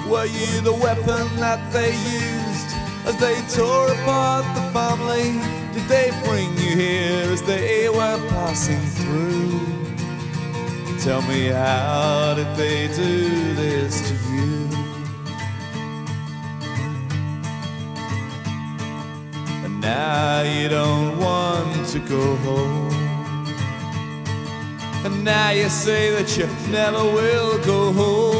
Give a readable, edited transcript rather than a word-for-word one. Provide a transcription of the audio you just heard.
Were you the weapon that they used as they tore apart the family? Did they bring you here as they were passing through? Tell me, how did they do this to you? And now you don't want to go home, and now you say that you never will go home.